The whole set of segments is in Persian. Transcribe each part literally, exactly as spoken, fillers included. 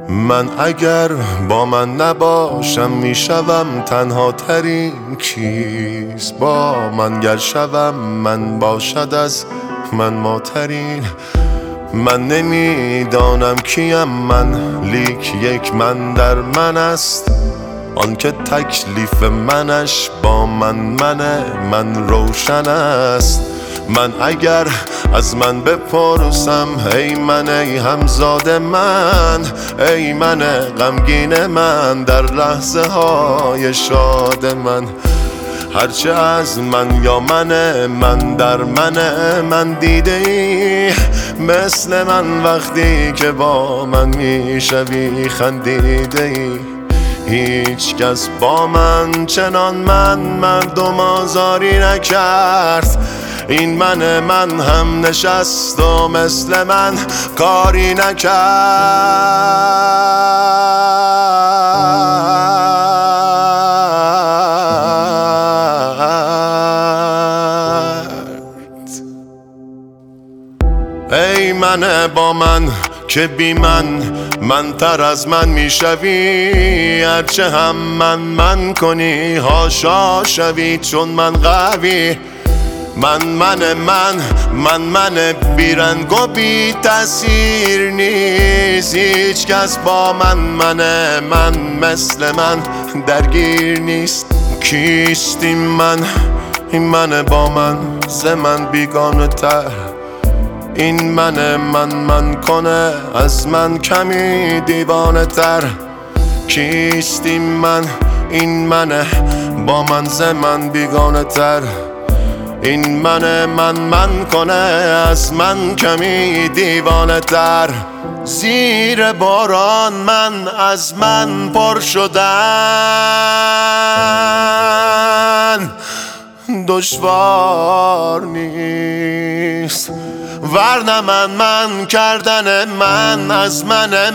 من اگر با من نباشم میشوم تنها ترین کیست، با من گر شوم من باشد از من ماترین. من نمیدانم کیم من، لیک یک من در من است، آن که تکلیف منش با من منه، من روشن است. من اگر از من بپرسم ای من ای همزاد من، ای من غمگین من در لحظه های شاد من، هرچه از من یا منه من در منه، من دیده ای مثل من وقتی که با من میشوی خندیده ای. هیچ کس با من چنان من مردم آزاری نکرد، این من من هم نشست و مثل من کاری نکرد. ای من با من که بی من من تر از من میشوی، هرچه هم من من کنی هاشا شوی چون من قوی. من من من من من بیرنگ و بی تأثیر نیست، هیچ کس با من منه من مثل من درگیر نیست. کیستیم من؟ این من با من ز من بیگانه تر، این من من من کنه از من کمی دیوانه تر. کیستیم من؟ این من با من ز من بیگانه تر، این من من من کنه از من کمی دیوانه تر. زیر باران من از من پر شدن دشوار نیست، ورنه من من کردن من از من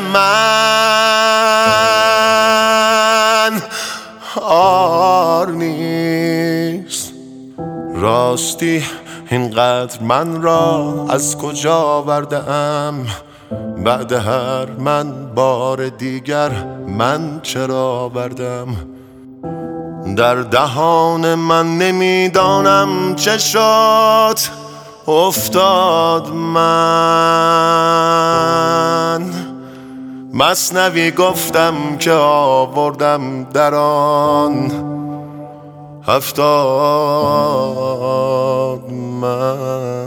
من آر نیست. راستی اینقدر من را از کجا آورده‌ام، بعد هر من بار دیگر من چرا آوردم. در دهان من نمیدانم چه شد افتاد من، مثنوی گفتم که آوردم در آن هفتاد من.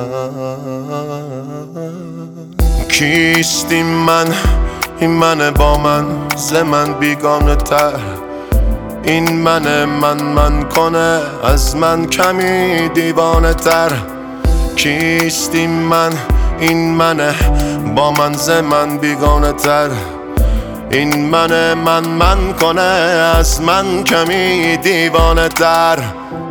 کیستیم من؟ این من با من ز من بیگانه تر، این من من من کنه از من کمی دیوانه تر. کیستیم من؟ این من با من ز من بیگانه تر، این من من من کنه از من کمی دیوانه تر.